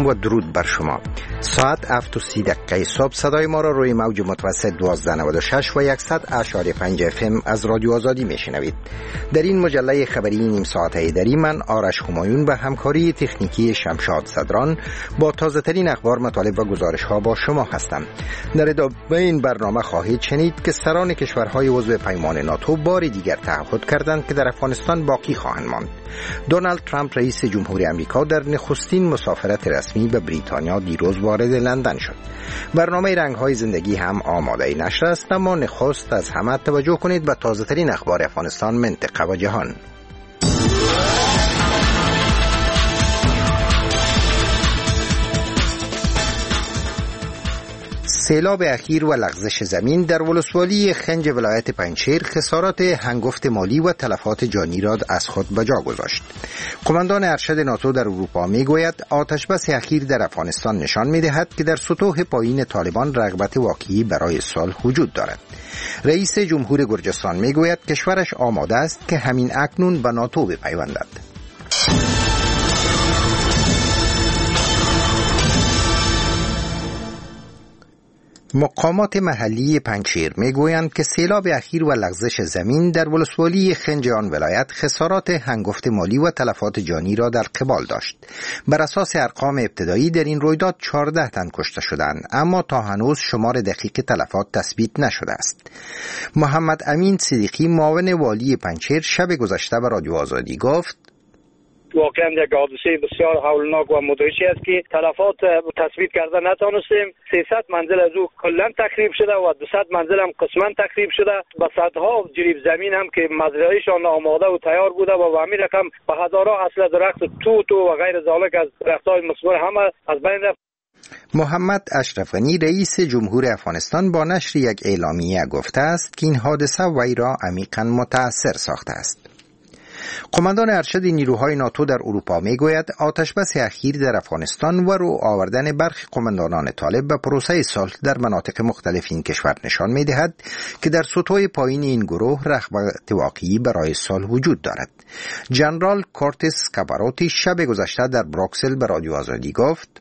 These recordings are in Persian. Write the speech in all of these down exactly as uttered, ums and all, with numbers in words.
سلام و درود بر شما. ساعت هفت و سی دقیقه صبح صدای ما را روی موج متوسط دوازده نود و شش و صد اشاری پنج اف ام از رادیو آزادی میشنوید. در این مجله خبری نیم ساعته دری من آرش همایون به همکاری تکنیکی شمشاد صدران با تازه ترین اخبار، مطالب و گزارش ها با شما هستم. در ادامه این برنامه خواهید شنید که سران کشورهای عضو پیمان ناتو بار دیگر تعهد کردند که در افغانستان باقی خواهند ماند. دونالد ترامپ رئیس جمهوری آمریکا در نخستین مسافرت رسمی به بریتانیا دیروز وارد لندن شد. برنامه رنگ‌های زندگی هم آماده نشر است، اما نخست از همه توجه کنید به تازه ترین اخبار افغانستان، منطقه و جهان. سیلاب اخیر و لغزش زمین در ولسوالی خنج ولایت پنجشیر خسارات هنگفت مالی و تلفات جانی را از خود به جا گذاشت. قماندان ارشد ناتو در اروپا میگوید آتش بس اخیر در افغانستان نشان میدهد که در سطوح پایین طالبان رغبت واقعی برای صلح وجود دارد. رئیس جمهور گرجستان میگوید کشورش آماده است که همین اکنون به ناتو بپیوندد. مقامات محلی پنجشیر میگویند که سیلاب اخیر و لغزش زمین در ولسوالی خنج آن ولایت خسارات هنگفت مالی و تلفات جانی را در قبال داشت. بر اساس ارقام ابتدایی در این رویداد چهارده تن کشته شدند، اما تا هنوز شمار دقیق تلفات تثبیت نشده است. محمد امین صدیقی معاون والی پنجشیر شب گذشته به رادیو آزادی گفت واقعا یک حادثه بسیار هولناک و مدهشی است که تلفات تثبیت کرده نتوانستیم. سیصد منزل از او کلا تخریب شده و دویست منزل هم قسما تخریب شده. به صدها جریب زمین هم که مزرعهشان آماده و تیار بوده و به همین رقم به هزارها اصل درخت توت و غیر ذالک از درخت‌های مثمر همه از بین رفت. محمد اشرف غنی رئیس جمهور افغانستان با نشر یک اعلامیه گفته است که این حادثه وی را عمیقاً متأثر ساخته است. قماندان ارشد نیروهای ناتو در اروپا میگوید آتش بس اخیر در افغانستان و رو آوردن برخی قماندانان طالب به پروسه صلح در مناطق مختلف این کشور نشان میدهد که در سطوح پایین این گروه رغبت واقعی برای صلح وجود دارد. جنرال کورتس کاپاروتی شب گذشته در بروکسل به رادیو آزادی گفت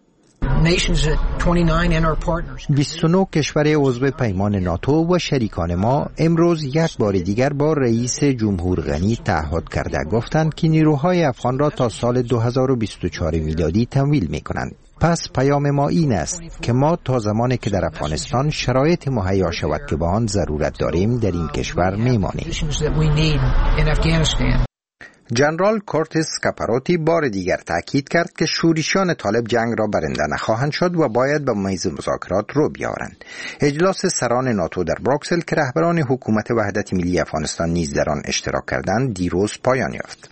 بیست و نه کشور عضو پیمان ناتو و شریکان ما امروز یک بار دیگر با رئیس جمهور غنی تعهد کرده گفتند که نیروهای افغان را تا سال دو هزار و بیست و چهار میلادی تمویل می کنند. پس پیام ما این است که ما تا زمانی که در افغانستان شرایط مهیا شود که به آن ضرورت داریم در این کشور می مانیم. جنرال کورتس کاپاروتی بار دیگر تاکید کرد که شورشیان طالب جنگ را برنده نخواهند شد و باید به میز مذاکرات رو بیاورند. اجلاس سران ناتو در بروکسل که رهبران حکومت وحدت ملی افغانستان نیز در آن اشتراک کردند دیروز پایان یافت.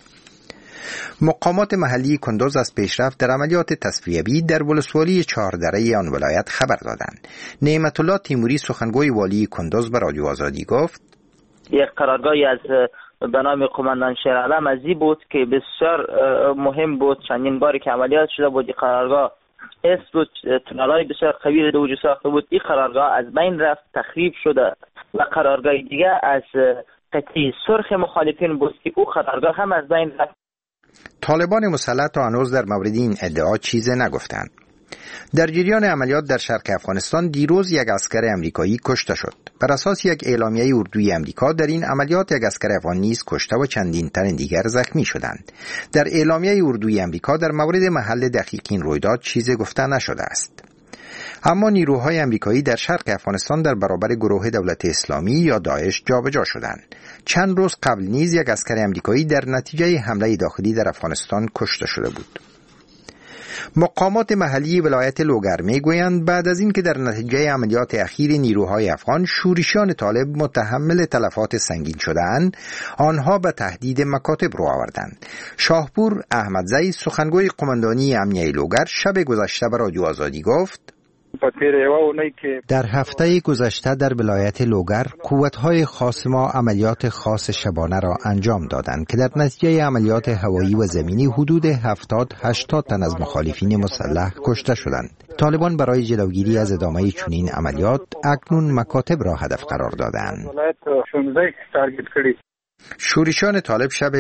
مقامات محلی کندوز از پیشرفت در عملیات تصفیه‌ای در ولسوالی چهاردره آن ولایت خبر دادند. نعمت الله تیموری سخنگوی والی کندوز به رادیو آزادی گفت یک قرارگاهی از به نام قماندان شیرعلم ازی بود که بسیار مهم بود. چندین باری که عملیات شده بود این قرارگاه اس بود، تونل‌های بسیار قوی رو وجود ساخته بود. این قرارگاه از بین رفت، تخریب شده و قرارگاه دیگه از قطعی سرخ مخالفین بود که او قرارگاه هم از بین رفت. طالبان مسلح تا هنوز در مورد این ادعا چیزی نگفتند. در جریان عملیات در شرق افغانستان دیروز یک عسکر امریکایی کشته شد. بر اساس یک اعلامیه اردوی امریکا در این عملیات یک عسکر افغان نیز کشته و چندین تن دیگر زخمی شدند. در اعلامیه اردوی امریکا در مورد محل دقیق این رویداد چیزی گفته نشده است. اما نیروهای امریکایی در شرق افغانستان در برابر گروه دولت اسلامی یا داعش جابجا شدند. چند روز قبل نیز یک عسکر امریکایی در نتیجه حمله داخلی در افغانستان کشته شده بود. مقامات محلی ولایت لوگر میگویند بعد از اینکه در نتیجه عملیات اخیر نیروهای افغان شورشیان طالب متحمل تلفات سنگین شدند، آنها به تهدید مکاتب رو آوردند. شاهپور احمدزی سخنگوی قماندانی امنیه لوگر شب گذشته به رادیو آزادی گفت در هفته گذشته در ولایت لوگر قوت‌های خاص ما عملیات خاص شبانه را انجام دادند که در نتیجه عملیات هوایی و زمینی حدود هفتاد هشتاد تن از مخالفین مسلح کشته شدند. طالبان برای جلوگیری از ادامه چنین عملیات اکنون مکاتب را هدف قرار دادند. شورشیان طالب شب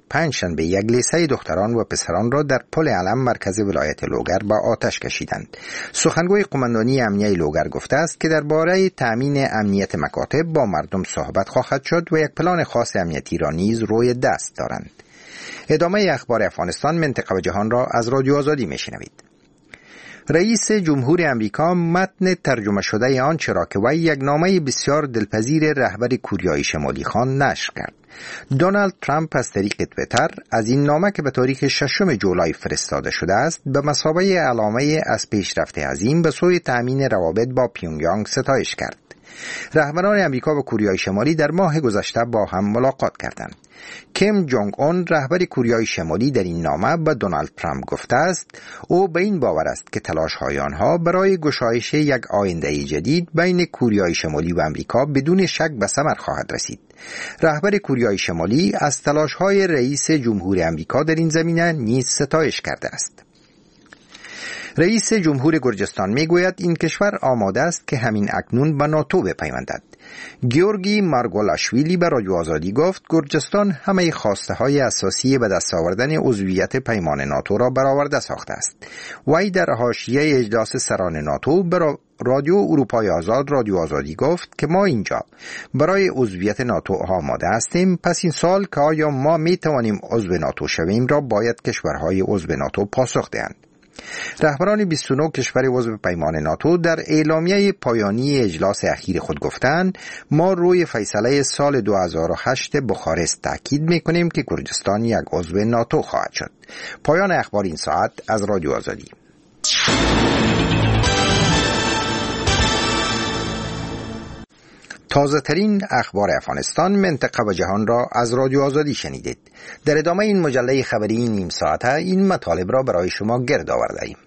پنجشنبه یک لیسه دختران و پسران را در پل علم مرکز ولایت لوگر با آتش کشیدند. سخنگوی قماندانی امنیه لوگر گفته است که درباره تامین امنیت مکاتب با مردم صحبت خواهد شد و یک پلان خاص امنیتی را نیز روی دست دارند. ادامه اخبار افغانستان، منطقه و جهان را از رادیو آزادی میشنوید. رئیس جمهور امریکا متن ترجمه شده آنچه را که وی یک نامه بسیار دلپذیر رهبر کوریای شمالی خواند نشر کرد. دونالد ترامپ از طریق توییتر از این نامه که به تاریخ ششم جولای فرستاده شده است به مثابه علامه از پیشرفت عظیم به سوی تأمین روابط با پیونگیانگ ستایش کرد. رهبران امریکا و کوریای شمالی در ماه گذشته با هم ملاقات کردند. کیم جونگ اون رهبر کوریای شمالی در این نامه به دونالد ترامپ گفته است او به این باور است که تلاش‌های آنها برای گشایش یک آینده جدید بین کوریای شمالی و امریکا بدون شک به ثمر خواهد رسید. رهبر کوریای شمالی از تلاش‌های رئیس جمهور امریکا در این زمینه نیز ستایش کرده است. رئیس جمهور گرجستان میگوید این کشور آماده است که همین اکنون به ناتو بپیوندد. گیورگی مارگولاشویلی به رادیو آزادی گفت گرجستان همه خواسته های اساسی به دست آوردن عضویت پیمان ناتو را برآورده ساخته است. وی در حاشیه اجلاس سران ناتو به رادیو اروپای آزاد رادیو آزادی گفت که ما اینجا برای عضویت ناتو آماده هستیم، پس این سال که آیا ما می توانیم عضو ناتو شویم را باید کشورهای عضو ناتو پاسخ دهند. رهبران بیست و نه کشور عضو پیمان ناتو در اعلامیه پایانی اجلاس اخیر خود گفتند ما روی فیصله سال دو هزار و هشت بخارست تاکید می‌کنیم که گرجستان یک عضو ناتو خواهد شد. پایان اخبار این ساعت از رادیو آزادی. تازه ترین اخبار افغانستان، منطقه و جهان را از رادیو آزادی شنیدید. در ادامه این مجله خبری نیم ساعته این مطالب را برای شما گرد آورده ایم.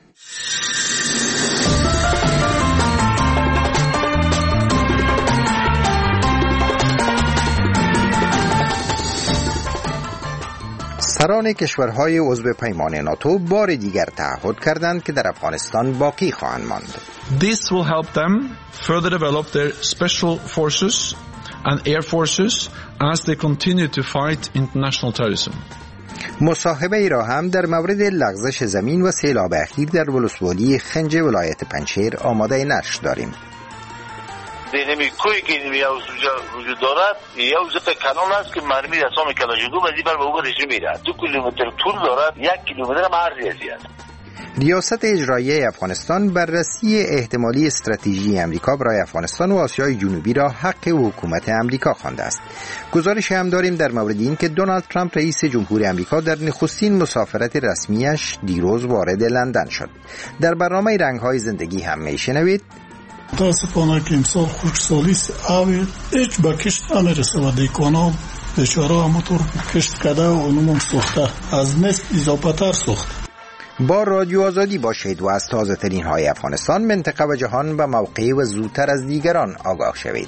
سران کشورهای عضو پیمان ناتو بار دیگر تعهد کردند که در افغانستان باقی خواهند ماند. This will help them further develop their special forces and air forces as they continue to fight international terrorism. مصاحبه ای را هم در مورد لغزش زمین و سیلاب اخیر در ولسوالی خنج ولایت پنجشیر آماده نشر داریم. نمی کوی که اینجا وجود دارد یا وجود کانال است که مرمی رسام کلاژگو و دیگر به او رژیم میره. دو کیلومتر طول دارد، یک کیلومتر هم عرضی است. ریاست اجرایی افغانستان بررسی احتمالی استراتژی امریکا برای افغانستان و آسیای جنوبی را حق حکومت امریکا خوانده است. گزارش هم داریم در مورد این که دونالد ترامپ رئیس جمهور امریکا در نخستین مسافرت رسمیش دیروز وارد لندن شد. در برنامه رنگ‌های زندگی هم میشنوید متاسفانه که امسال خشکسالی اوی هیچ به کشت نمیرسه و دیکانا بیچاره همونطور کشت کرده و اونم سوخته از مثل اضافه تر سوخته. با رادیو آزادی باشید و از تازه ترین های افغانستان، منطقه و جهان به موقع و زودتر از دیگران آگاه شوید.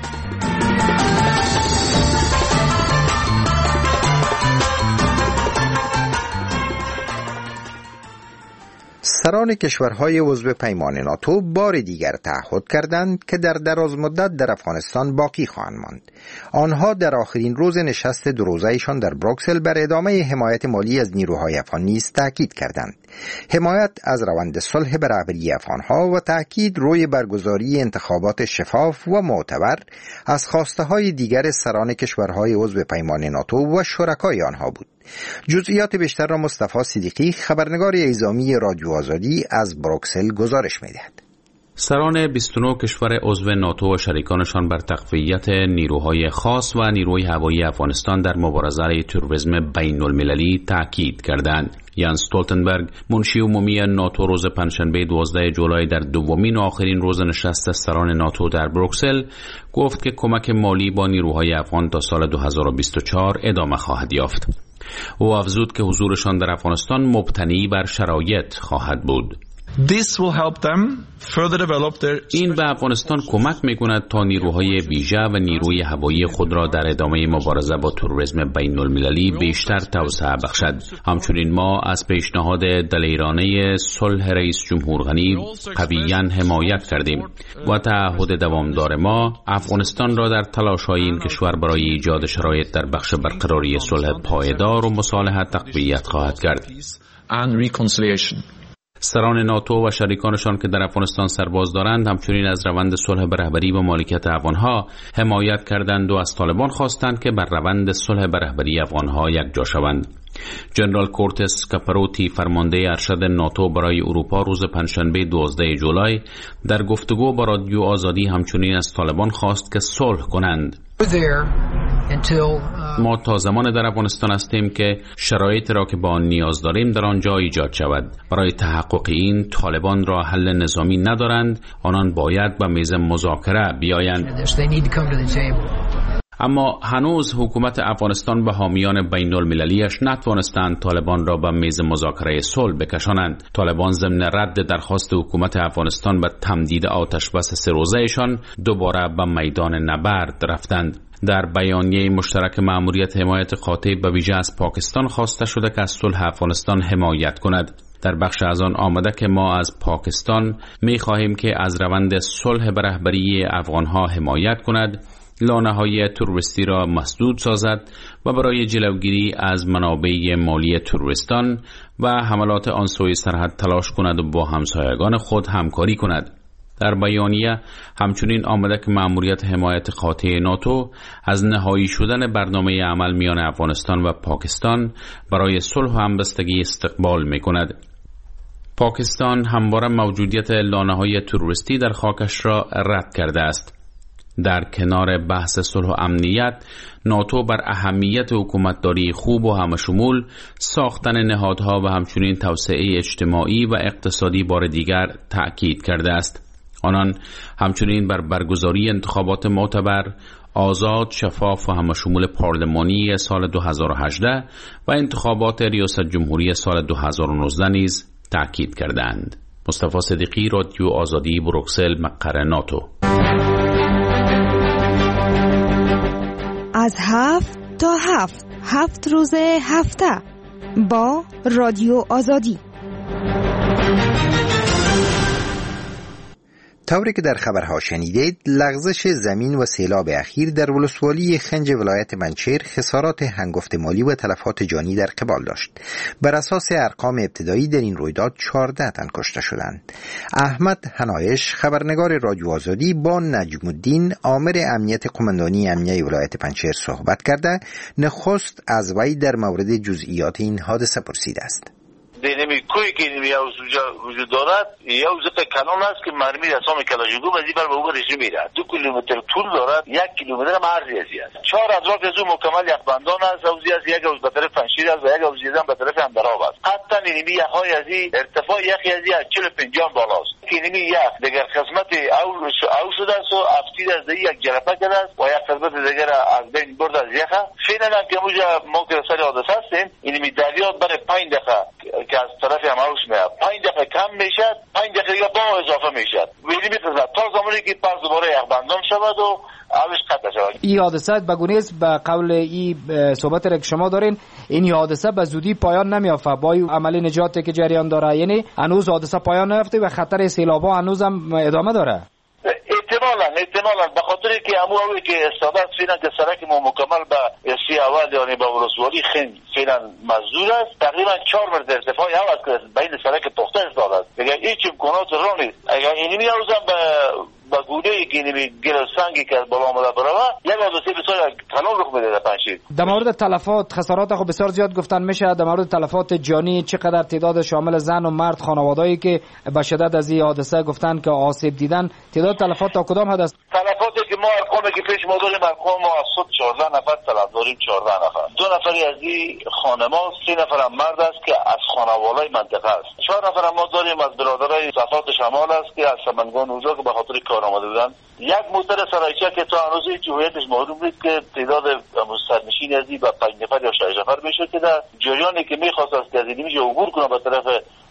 سران کشورهای عضو پیمان ناتو بار دیگر تعهد کردند که در دراز مدت در افغانستان باقی خواهند ماند. آنها در آخرین روز نشست دو روزه‌ایشان در بروکسل بر ادامه حمایت مالی از نیروهای افغان نیز تاکید کردند. حمایت از روند صلح به رهبری افغانها و تاکید روی برگزاری انتخابات شفاف و معتبر از خواسته‌های دیگر سران کشورهای عضو پیمان ناتو و شرکای آنها بود. جزئیات بیشتر را مصطفی صدیقی، خبرنگار ایزامی رادیو آزادی از بروکسل گزارش می‌دهد. سران بیست و نه کشور عضو ناتو و شریکانشان بر تقویت نیروهای خاص و نیروی هوایی افغانستان در مبارزه علیه تروریسم بین المللی تاکید کردند. یانس استولتنبرگ، منشی عمومی ناتو، روز پنجشنبه دوازده جولای در دومین و آخرین روز نشست سران ناتو در بروکسل گفت که کمک مالی با نیروهای افغان تا سال دو هزار و بیست و چهار ادامه خواهد یافت. او افزود که حضورشان در افغانستان مبتنی بر شرایط خواهد بود. This will help them further develop their این به افغانستان کمک میکند تا نیروهای ویژه و نیروی هوایی خود را در ادامه مبارزه با تروریسم بین المللی بیشتر توسعه بخشد. همچنین ما از پیشنهاد دلیرانه صلح رئیس جمهور غنی قویاً حمایت کردیم و تعهد دوامدار ما افغانستان را در تلاش‌های این کشور برای ایجاد شرایط در بخش برقراری صلح پایدار و مصالحت تقویت خواهد کرد. سران ناتو و شریکانشان که در افغانستان سرباز دارند همچنین از روند صلح به رهبری و مالکیت افغانها حمایت کردند و از طالبان خواستند که بر روند صلح به رهبری افغانها یکجا شوند. جنرال کورتس کاپروتی فرمانده ارشد ناتو برای اروپا روز پنجشنبه دوازده جولای در گفتگو با رادیو آزادی همچنین از طالبان خواست که صلح کنند. ما تا زمان در افغانستان هستیم که شرایط را که با آن نیاز داریم در آنجا ایجاد شود. برای تحقق این طالبان را حل نظامی ندارند، آنان باید به میز مذاکره بیایند. اما هنوز حکومت افغانستان به حامیان بین المللیش نتوانستند طالبان را به میز مذاکره صلح بکشانند. طالبان ضمن رد درخواست حکومت افغانستان به تمدید آتش بس سه روزه‌شان دوباره به میدان نبرد رفتند. در بیانیه مشترک مأموریت حمایت قاطع به ویژه از پاکستان خواسته شده که از صلح افغانستان حمایت کند. در بخش از آن آمده که ما از پاکستان می خواهیم که از روند صلح به رهبری افغانها حمایت کند، لانه‌های تروریستی را مسدود سازد و برای جلوگیری از منابع مالی تروریستان و حملات آن سوی سرحد تلاش کند و با همسایگان خود همکاری کند. در بیانیه همچنین آمده که مأموریت حمایت قاطع ناتو از نهایی شدن برنامه عمل میان افغانستان و پاکستان برای صلح و همبستگی استقبال می‌کند. پاکستان همواره موجودیت لانه‌های تروریستی در خاکش را رد کرده است. در کنار بحث صلح و امنیت، ناتو بر اهمیت حکومتداری خوب و همشمول، ساختن نهادها و همچنین توسعه اجتماعی و اقتصادی بار دیگر تأکید کرده است. آنان همچنین بر برگزاری انتخابات معتبر، آزاد، شفاف و همشمول پارلمانی سال دو هزار و هجده و انتخابات ریاست جمهوری سال دو هزار و نوزده نیز تأکید کردند. مصطفی صدیقی، رادیو آزادی، بروکسل، مقر ناتو. از هفت تا هفت هفت روز هفته با رادیو آزادی. طوری که در خبرها شنیدید، لغزش زمین و سیلاب اخیر در ولسوالی خنج ولایت منچیر خسارات هنگفت مالی و تلفات جانی در قبال داشت. بر اساس ارقام ابتدایی در این رویداد چهارده تن کشته شدند. احمد حنایش، خبرنگار رادیو آزادی، با نجم الدین، آمر امنیت قماندانی امنیه ولایت منچیر صحبت کرده، نخست از وی در مورد جزئیات این حادثه پرسیده است. دینمی کوی که اینمی وجود دارد یا وزق کنون است که مرمی رسام کلاژگو و زیبر به او رژیم میرد. دو کیلومتر طول دارد، یک کیلومتر هم عرضی است. چهار اطراف از او مکمل یخبندان است، اوزی از یک روز به طرف پنشیر است و یک روز دیدن به طرف اندراب است. حتی اینمی یخهای از این ارتفاع یخی از این از چهل و پنجاه بالاست. اینمی یخ دیگر قسمت او او شده است و افتید از دی یک جرفه کرده است و یک قسمت دیگر از بین برد از یخه. فعلا که موجه ما که سر حادثه هستیم، اینمی دریات برای پنج دقیقه که از طرف هم اوش میاد، پنج دقیقه کم میشد، پنج دقیقه با اضافه میشد. ویلی میخواد تا زمانی که پس دوباره یخبندان شود و آبش قطع شود. این حادثه به گونه است به قول این صحبت را که شما دارین، این حادثه به زودی پایان نمیافته با این عمل نجاتی که جریان داره، یعنی هنوز حادثه پایان نیافته و خطر سیلاب‌ها هنوز هم ادامه داره. احتمالاً احتمالاً به خاطر که امو اوی که استادت فینا که سرک ما مکمل به سی اول یعنی با ولسوالی خنج فینا مزدور است، تقریبا چهار متر ارتفاع او است که بین سرک پخته استاد است. دیگه هیچ امکانات را نیست. اگر اینی میاوزن به با گوده ای که نمی گرسنگی که بالا آمده برای یک حادثه بسیار کلان رخ میده در پنشیر. در مورد تلفات خسارات خو بسیار زیاد گفتن میشه. در مورد تلفات جانی چقدر تعداد شامل زن و مرد خانواده‌ای که به شدت از این حادثه گفتن که آسیب دیدن، تعداد تلفات تا کدام حد است؟ تلفاتی که ما ارقامی که پیش ما داریم ارقام ما از صد چهارده نفر تلف داریم، چهارده نفر. دو نفری از این خانمان، سه نفر هم مرد است که از خانواده‌های منطقه است. چهار نفر ما داریم از برادرای صفات شمال است که از سمنگان اونجا که به خاطر کار آمده بودن. یک موتر سرایچه که تا هنوز هیچ هویتش معلوم نیست که تعداد سرنشین از این به پنج نفر یا شش نفر میشه که در جریانی که میخواست از که از این میشه عبور کنه به طرف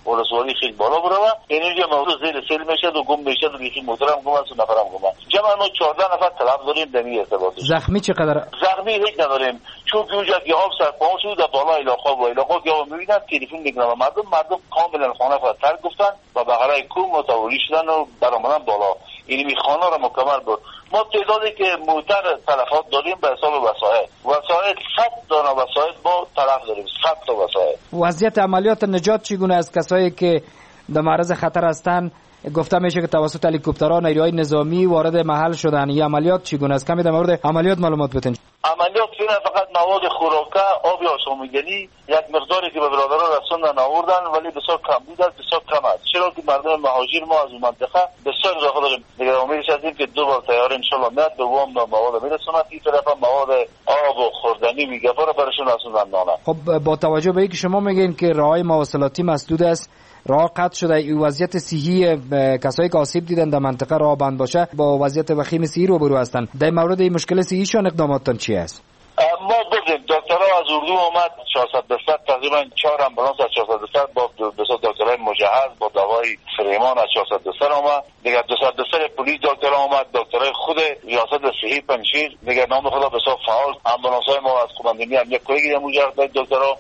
ولسوالی خیلی بالا بروه. اینجا موضوع زیر سیل میشه و گم میشه و بیخی موتورم گم است و نفرم گم است. جمع ما چهارده نفر طلب داریم در این ارتباط. زخمی چقدر؟ زخمی هیچ نداریم. چون که اونجا گیاه سرپاس شد در بالا علاقه و علاقه گیاه میبینن تلفن میگن و مردم مردم کاملا خانه فراتر گفتن و بغلای کوم متولی شدن و برآمدن بالا. این خانه را مکمل بود. ما تعدادی که موتر تلفات داریم به حساب وسایل. وسایل صد دانه وسایل با تلف داریم. صد تا وسایل. وضعیت عملیات نجات چگونه از کسایی که در معرض خطر هستند؟ گفته میشه که توسط هلیکوپترها نیروهای نظامی وارد محل شدن. این عملیات چگونه است؟ کمی در مورد عملیات معلومات بدین. عملیات فعلا فقط مواد خوراکه، آب آشامیدنی، یک مقداری که به برادران رسوندن آوردن ولی بسیار کم بود، بسیار کم است. چرا که مردم مهاجر ما از اون منطقه بسیار اضافه داریم. دیگه امیدش هستیم که دو بار تیار ان شاء الله میاد دوم مواد میرسونه. این طرف مواد آب و خوردنی میگه برای برشون رسوندن نانه. خب با توجه به اینکه شما میگین که راههای مواصلاتی مسدود است، راه قطع شده، این وضعیت صحی کسایی که آسیب دیدن در منطقه راه بند باشه با وضعیت وخیم صحی روبرو هستند. در مورد این مشکل صحیشان اقداماتتان چی است؟ ما بودیم دکترها از اردو آمد چهارصد درصد تقریبا چهار امبولانس از چهارصد درصد با بسیار دکترای مجهز با دوای فریمان از چهارصد درصد آمد. دیگه دویست درصد پلیس دکترها آمد، دکترای خود ریاست صحی پنشیر دیگه نام خدا بسیار فعال. امبولانس‌های ما از قماندانی امنیت کلی مجهز دکترها.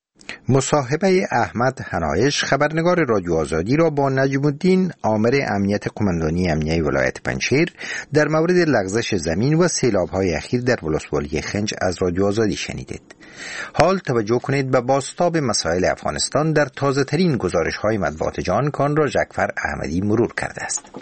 مصاحبه احمد حنایش خبرنگار رادیو آزادی را با نجم الدین آمر امنیت قماندانی امنیه ولایت پنجشیر در مورد لغزش زمین و سیلاب‌های اخیر در ولسوالی خنج از رادیو آزادی شنیدید. حال توجه کنید به بازتاب مسائل افغانستان در تازه‌ترین گزارش‌های مطبوعات جهان کان را جعفر احمدی مرور کرده است.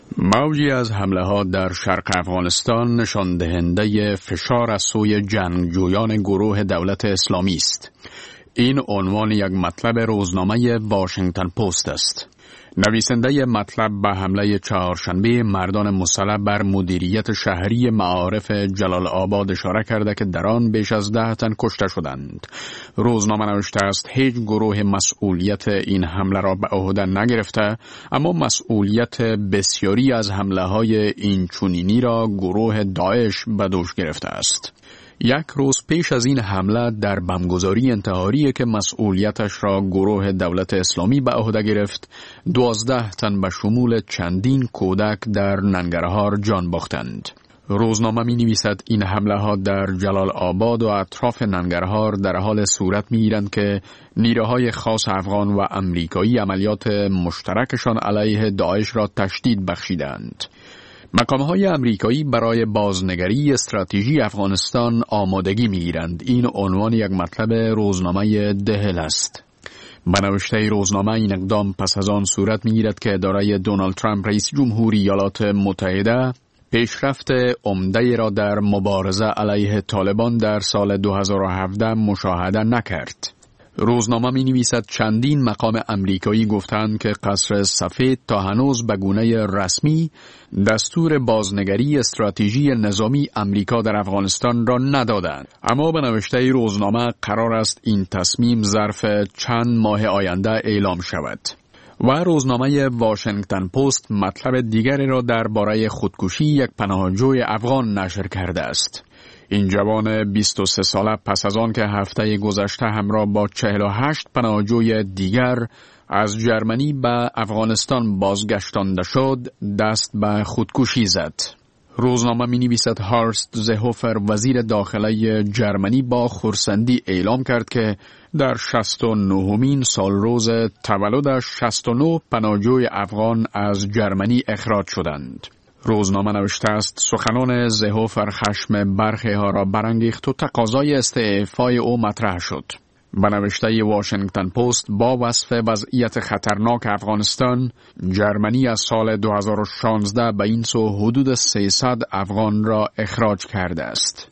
موجی از حمله‌ها در شرق افغانستان نشان دهنده فشار از سوی جنگجویان گروه دولت اسلامی است. این عنوان یک مطلب روزنامه واشنگتن پست است. نویسنده مطلب به حمله چهارشنبه مردان مسلح بر مدیریت شهری معارف جلال آباد اشاره کرده که در آن بیش از ده تن کشته شدند. روزنامه نوشته است هیچ گروه مسئولیت این حمله را به عهده نگرفته، اما مسئولیت بسیاری از حمله های این چنینی را گروه داعش به دوش گرفته است. یک روز پیش از این حمله در بمبگذاری انتحاری که مسئولیتش را گروه دولت اسلامی به عهده گرفت، دوازده تن به شمول چندین کودک در ننگرهار جان باختند. روزنامه می نویسد این حمله ها در جلال آباد و اطراف ننگرهار در حال صورت می گیرند که نیروهای خاص افغان و امریکایی عملیات مشترکشان علیه داعش را تشدید بخشیدند. مقام‌های امریکایی برای بازنگری استراتژی افغانستان آمادگی می‌گیرند. این عنوان یک مطلب روزنامه دهل است. به نوشته روزنامه این اقدام پس از آن صورت می‌گیرد که اداره دونالد ترامپ رئیس جمهوری ایالات متحده پیشرفت عمده را در مبارزه علیه طالبان در سال دو هزار و هفده مشاهده نکرد. روزنامه می نویسد چندین مقام امریکایی گفتند که قصر سفید تا هنوز به گونه رسمی دستور بازنگری استراتژی نظامی امریکا در افغانستان را ندادند، اما به نوشته روزنامه قرار است این تصمیم ظرف چند ماه آینده اعلام شود. و روزنامه واشنگتن پست مطلب دیگری را درباره خودکشی یک پناهجوی افغان نشر کرده است. این جوان بیست و سه ساله پس از آن که هفته گذشته همراه با چهل و هشت پناهجوی دیگر از جرمنی به افغانستان بازگشتانده شد، دست به خودکشی زد. روزنامه می نویسد هارست زهوفر وزیر داخله جرمنی با خرسندی اعلام کرد که در شصت و نهمین سال روز تولد شصت و نه پناهجوی افغان از جرمنی اخراج شدند. روزنامه نوشته است سخنان زهوفر خشم برخی ها را برانگیخت و تقاضای استعفای او مطرح شد. به نوشته واشنگتن پست با وصف وضعیت خطرناک افغانستان، جرمنی از سال دو هزار و شانزده به این سو حدود سیصد افغان را اخراج کرده است.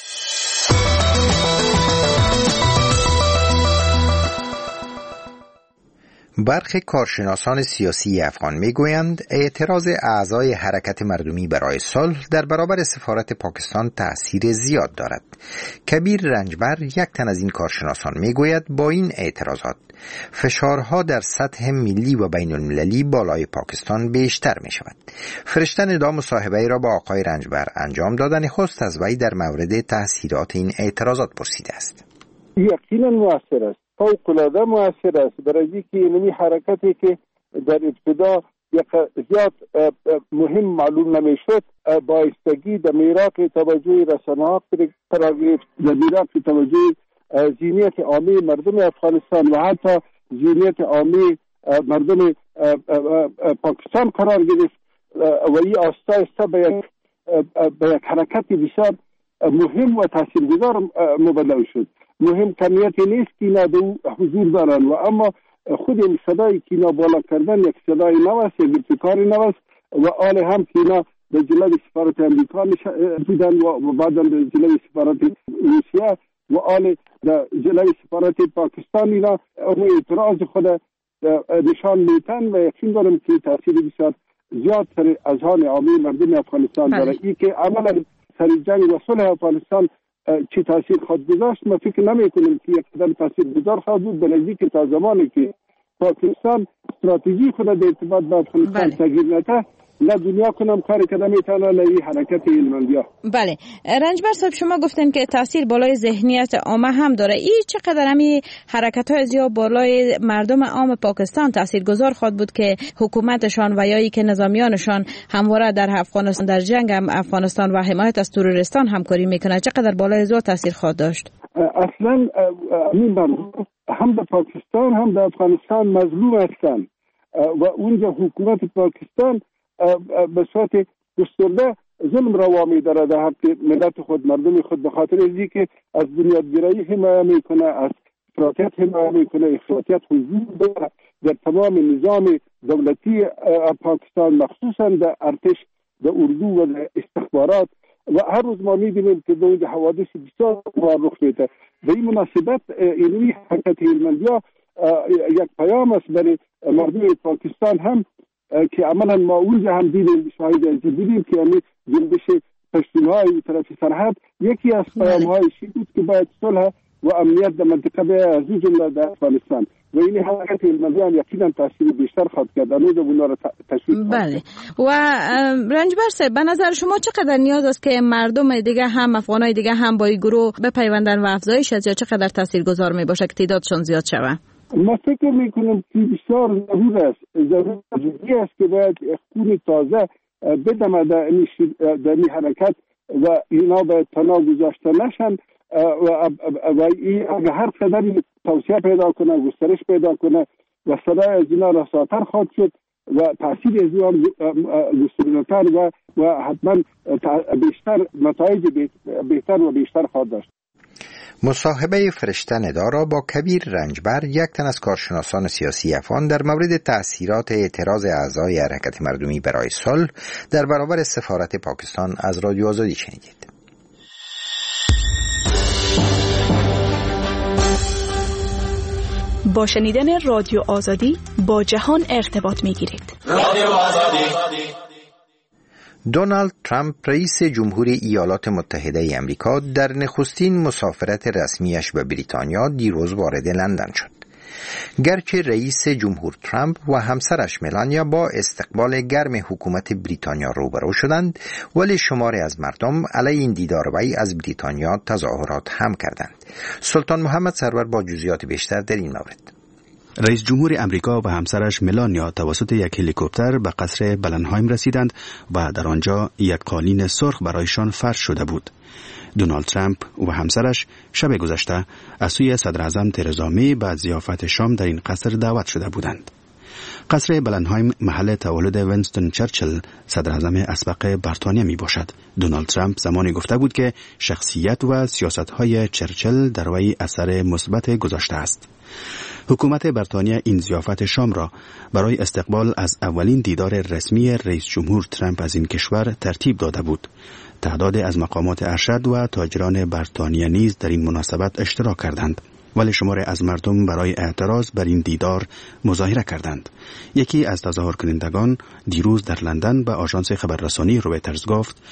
برخی کارشناسان سیاسی افغان میگویند اعتراض اعضای حرکت مردمی برای صلح در برابر سفارت پاکستان تأثیر زیاد دارد. کبیر رنجبر، یک تن از این کارشناسان، میگوید با این اعتراضات فشارها در سطح ملی و بین المللی بالای پاکستان بیشتر می شود. فرشته ندا مصاحبه را با آقای رنجبر انجام دادن خست از وی در مورد تأثیرات این اعتراضات پرسیده است. یقینا مؤثر است. فوق العاده مؤثر است، برای اینکه اینمی حرکتی که در ابتدا زیاد مهم معلوم نمیشد بایستگی در میراث توجه رسانه‌ها قرار گرفت، در میراث توجه ذهنیت عامی مردم افغانستان و حتی ذهنیت عامی مردم پاکستان قرار گرفت و این آستا آستا به یک به یک حرکت بسیار مهم و تاثیرگذار مبدل شد. مهم کمیتی نیست که اینا دو حضور دارن و اما خود این صدای که اینا بالا کردن یک صدای نو است، یک ابتکار نو است و آل هم که اینا به جلوی سفارت امریکا بودن و بعدا به جلوی سفارت روسیه و آل در جلوی سفارت پاکستان اینا اون اعتراض خود نشان میتن و یقین دارم که تاثیر بسیار زیاد سر اذهان عامی مردم افغانستان داره. این که عملا سر جنگ و صلح افغانستان چی تاثیر خود گذاشت ما فکر نمی کنیم که یک قدم تاثیر گذار خواهد بود، بلکه که تا زمانی که پاکستان استراتژی خود در ارتباط با افغانستان تغییر نده نه دنیا کنم کاری که نمیتونه نه این حرکت علمندیا. بله رنجبر صاحب شما گفتن که تاثیر بالای ذهنیت عامه هم داره، این چقدر همی حرکت های زیاد بالای مردم عام پاکستان تاثیرگذار خواهد بود که حکومتشان و یا ای که نظامیانشان همواره در افغانستان در جنگ هم افغانستان و حمایت از تروریستان همکاری میکنه، چقدر بالای زیاد تاثیر خواهد داشت؟ اصلا همین هم در پاکستان هم در افغانستان مظلوم هستند و اونجا حکومت پاکستان به صورت گسترده ظلم روا می‌دارد در حق ملت خود، مردم خود، به خاطر اینکه از بنیادگرایی حمایت میکنه، از افراطیت حمایت میکنه، افراطیت حضور داره در تمام نظام دولتی پاکستان، مخصوصا در ارتش، در اردو و در استخبارات و هر روز ما می‌بینیم که در حوادث بسیار رخ میده. به این مناسبت اینوی حرکت هلمندیا یک پیام است برای مردم پاکستان هم که عملا ما اونجا هم دیدیم، شاهد از دیدیم که یعنی جنبش پشتونهای طرف سرحد یکی از پیام‌های بود که باید صلح و امنیت در منطقه به از این جمله در افغانستان و این حرکت هلمندیان یقینا تاثیر بیشتر خواهد کرد. امروز اونا را تشویق. بله و رنجبر صاحب به نظر شما چقدر نیاز است که مردم دیگه هم افغانای دیگه هم با این گروه بپیوندن و افزایش از یا چقدر تاثیرگذار می باشه که تعدادشون زیاد شود؟ ما فکر میکنم که بسیار ضرور است ضروری است که باید خون تازه بدم در این حرکت و اینا باید تنها گذاشته نشن و اگر هر قدر توسعه پیدا کنه، گسترش پیدا کنه و صدای از اینا رساتر خواهد شد و تاثیر از اینا گسترده‌تر و و حتما بیشتر نتایج بهتر و بیشتر خواهد داشت. مصاحبه فرشته ندا را با کبیر رنجبر، یک تن از کارشناسان سیاسی افغان، در مورد تأثیرات اعتراض اعضای حرکت مردمی برای صلح در برابر سفارت پاکستان از رادیو آزادی شنیدید. با شنیدن رادیو آزادی با جهان ارتباط می‌گیرید. رادیو آزادی. دونالد ترامپ رئیس جمهوری ایالات متحده ای آمریکا در نخستین مسافرت رسمیش به بریتانیا دیروز وارد لندن شد. گرچه رئیس جمهور ترامپ و همسرش ملانیا با استقبال گرم حکومت بریتانیا روبرو شدند، ولی شماری از مردم علیه این دیدار وی از بریتانیا تظاهرات هم کردند. سلطان محمد سرور با جزئیات بیشتر در این مورد. رئیس جمهور امریکا و همسرش ملانیا توسط یک هلیکوپتر به قصر بلنهایم رسیدند و در آنجا یک قالین سرخ برایشان فرش شده بود. دونالد ترامپ و همسرش شب گذشته از سوی صدر اعظم ترزا می به ضیافت شام در این قصر دعوت شده بودند. قصر بلنهایم محل تولد وینستون چرچل صدر اعظم اسبق بریتانیا می باشد. دونالد ترامپ زمانی گفته بود که شخصیت و سیاست‌های چرچل در وی اثر مثبت گذاشته است. حکومت بریتانیا این ضیافت شام را برای استقبال از اولین دیدار رسمی رئیس جمهور ترامپ از این کشور ترتیب داده بود. تعداد از مقامات ارشد و تاجران بریتانیا نیز در این مناسبت اشتراک کردند، ولی شماری از مردم برای اعتراض بر این دیدار مظاهره کردند. یکی از تظاهر کنندگان دیروز در لندن به آژانس خبررسانی رویترز گفت: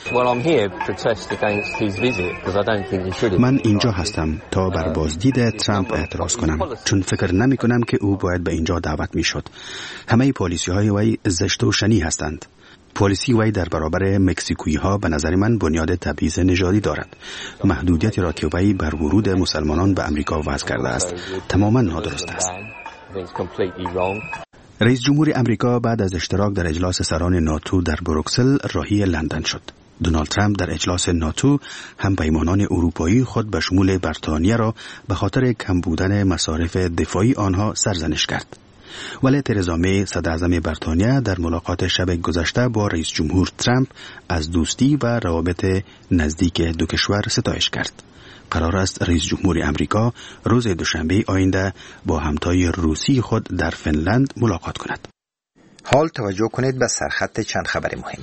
من اینجا هستم تا بر بازدید ترامپ اعتراض کنم، چون فکر نمی کنم که او باید به اینجا دعوت می شد. همه پالیسی های وی زشت و شنی هستند. پالیسی وی در برابر مکزیکویی ها به نظر من بنیاد تبعیض نژادی دارد. محدودیتی را که وی بر ورود مسلمانان به امریکا وضع کرده است تماما نادرست است. رئیس جمهور امریکا بعد از اشتراک در اجلاس سران ناتو در بروکسل راهی لندن شد. دونالد ترامپ در اجلاس ناتو هم پیمانان اروپایی خود به شمول بریتانیا را به خاطر کم بودن مصارف دفاعی آنها سرزنش کرد. ولی ترزا می صدر اعظم بریتانیا در ملاقات شب گذشته با رئیس جمهور ترامپ از دوستی و روابط نزدیک دو کشور ستایش کرد. قرار است رئیس جمهور امریکا روز دوشنبه آینده با همتای روسی خود در فنلند ملاقات کند. حال توجه کنید به سرخط چند خبر مهم.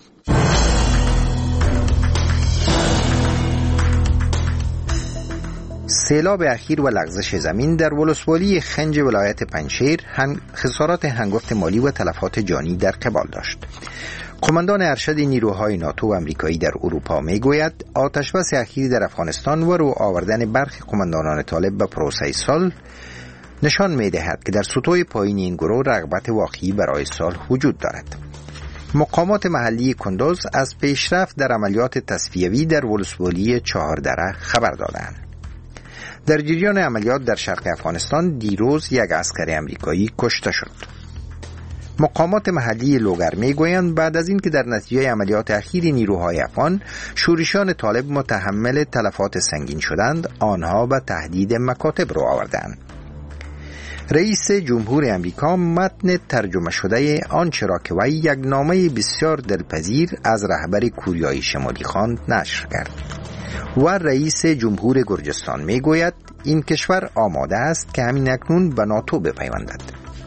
سیلاب اخیر و لغزش زمین در ولسوالی خنج ولایت پنجشیر خسارات هنگفت مالی و تلفات جانی در قبال داشت. قماندان ارشد نیروهای ناتو و امریکایی در اروپا میگوید آتشبس اخیر در افغانستان و رو آوردن برخی قماندانان طالب به پروسه صلح نشان میدهد که در سطوح پایین این گروه رغبت واقعی برای صلح وجود دارد. مقامات محلی کندوز از پیشرفت در عملیات تصفیوی در ولسوالی چهاردره خبر دادند. در جریان عملیات در شرق افغانستان دیروز یک عسکر امریکایی کشته شد. مقامات محلی لوگر میگویند بعد از اینکه در نتیجه عملیات اخیر نیروهای افغان شورشیان طالب متحمل تلفات سنگین شدند، آنها به تهدید مکاتب رو آوردند. رئیس جمهور امریکا متن ترجمه شده آنچه را که وی یک نامه بسیار دلپذیر از رهبر کوریای شمالی خواند نشر کرد و رئیس جمهور گرجستان میگوید این کشور آماده است که همین اکنون به ناتو بپیوندد.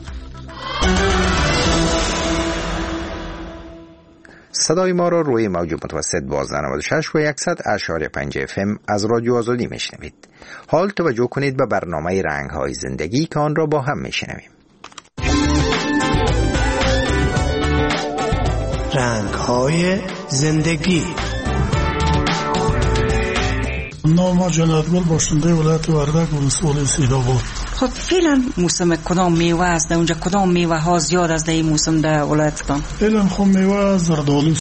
صدای ما را روی موج متوسط بازده نود و شش و صد اشاری پنج اف ام از رادیو آزادی میشنوید. حال توجه کنید به برنامه رنگ های زندگی که آن را با هم میشنویم. رنگ های زندگی. نام جنتگل باشنده ولایت وردک ولسوالی سیدآباد. خب فعلا موسم کدام میوه است؟ اونجا کدام میوه ها زیاد است در این موسم در ولایتتان؟ فعلا خب میوه زردالو